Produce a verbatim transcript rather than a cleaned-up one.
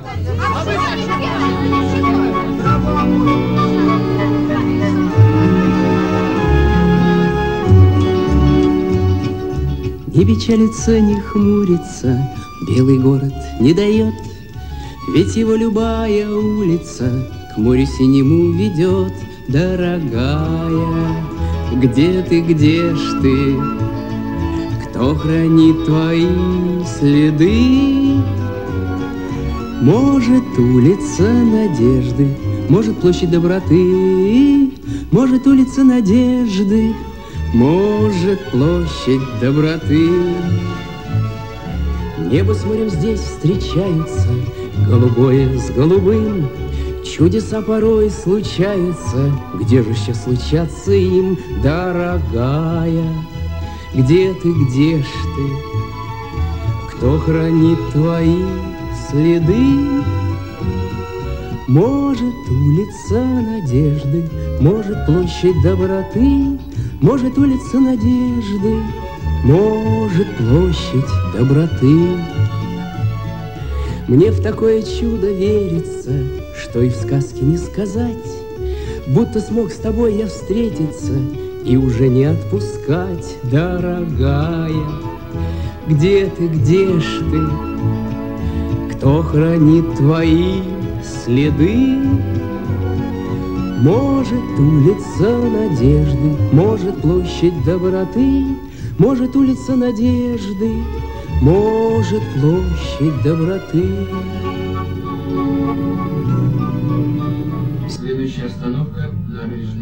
Не печалится, не хмурится, белый город не дает, ведь его любая улица к морю синему ведет. Дорогая, где ты, где ж ты? Кто хранит твои следы? Может, улица Надежды, может, площадь Доброты, может, улица Надежды, может, площадь Доброты. Небо с морем здесь встречаются, голубое с голубым. Чудеса порой случаются, где же еще случаться им, дорогая? Где ты, где ж ты? Кто хранит твои следы? Может, улица Надежды, может, площадь Доброты, может, улица Надежды, может, площадь Доброты. Мне в такое чудо верится, что и в сказке не сказать, будто смог с тобой я встретиться и уже не отпускать, дорогая. Где ты, где ж ты? Кто хранит твои следы? Может, улица Надежды, может, площадь Доброты, может, улица Надежды, может, площадь Доброты. Следующая остановка — набережная